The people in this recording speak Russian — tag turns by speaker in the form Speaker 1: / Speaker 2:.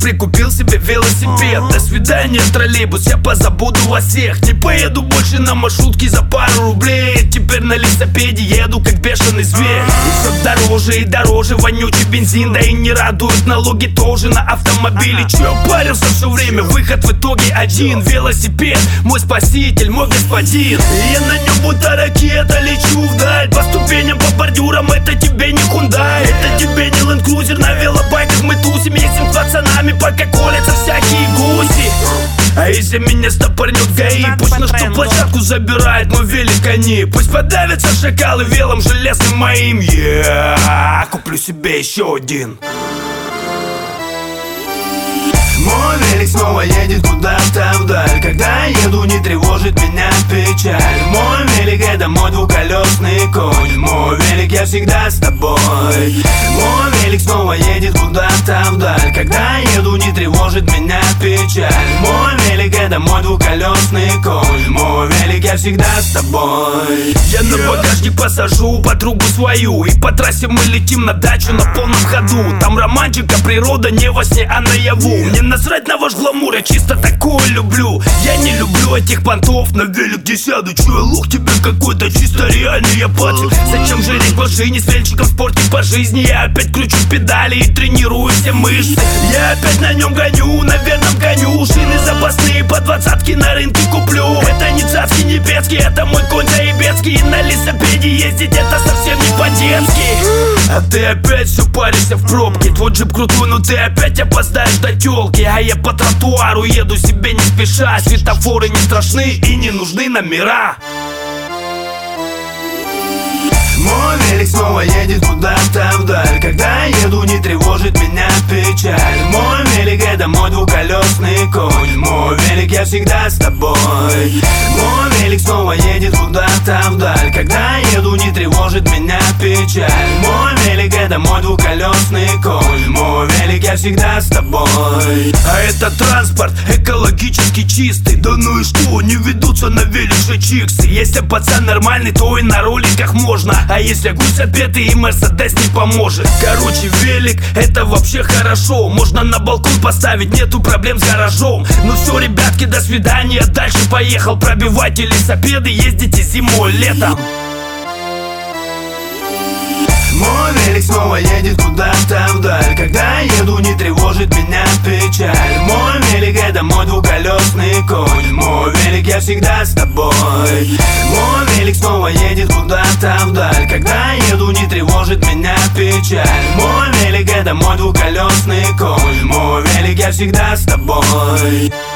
Speaker 1: разы купил себе велосипед. До свидания, троллейбус, я позабуду вас всех. Не поеду больше на маршрутке за пару рублей. Теперь на велосипеде еду как бешеный зверь. И все дороже и дороже вонючий бензин. Да и не радуют налоги тоже на автомобиле. Че я парился все время, выход в итоге один. Велосипед, мой спаситель, мой господин. И я на нем будто ракета лечу вдаль. По ступеням, по бордюрам, это тебе не Hyundai. Это тебе не Land Cruiser, на велобайках мы тусим. Ездим с пацанами, пока колятся всякие гуси. А если меня стопорнет ГАИ, пусть на что площадку забирает мой велик они. Пусть подавятся шакалы велом железным моим. Я куплю себе еще один. Мой велик снова едет куда-то вдаль. Когда еду, не тревожит меня печаль. Мой велик это мой двухколесный конь. Мой велик, я всегда с тобой. Мой велик снова едет куда-то вдаль. Когда еду, не тревожит меня печаль. Мой велик это мой двухколесный конь. Мой велик, я всегда с тобой. Я на багажник посажу подругу свою. И по трассе мы летим на дачу на полном ходу. Там романтика, природа, не во сне, а наяву. Мне насрать на ваш гламур, я чисто такое люблю. Я не люблю этих понтов, на велик где сяду. Че я лох, тебе какой-то чисто реальный я пацик. Зачем жиреть в машине с вельчиком в спорте по жизни? Я опять кручу педали и тренирую все мышцы. Я опять на нем гоню, на верном коню. Шины запасные по 20-ке на рынке куплю. Это не царский, не пецкий, это мой конь заебецкий. И на велосипеде ездить это совсем не по-детски. А ты опять все паришься в пробке. Твой джип крутой, но ты опять опоздаешь до тёлки. А я по тротуару еду себе не спеша. Светофоры не страшны и не нужны номера. Мой велик снова едет куда-то вдаль. Когда еду, не тревожит меня печаль. Мой велик это мой двухколесный конь. Мой велик, я всегда с тобой. Мой велик снова едет куда-то вдаль. Когда еду, не тревожит меня печаль. Мой велик это мой двухколесный конь. Мой велик, я всегда с тобой. А это транспорт экологически чистый. Да ну и что, не ведутся на велик же чиксы. Если пацан нормальный, то и на роликах можно. А если гусь отбитый и Мерседес не поможет. Короче, велик это вообще хорошо. Можно на балкон поставить, нету проблем с гаражом. Ну все, ребятки, до свидания, дальше поехал. Пробивайте велосипеды, ездите зимой, летом. Мой велик снова едет куда-то вдаль. Когда еду, не тревожит меня печаль. Мой велик это мой двухколесный конь. Мой велик, я всегда с тобой. Мой велик снова едет куда-то вдаль. Когда еду, не тревожит меня печаль. Мой велик это мой двухколесный конь. Мой велик, я всегда с тобой.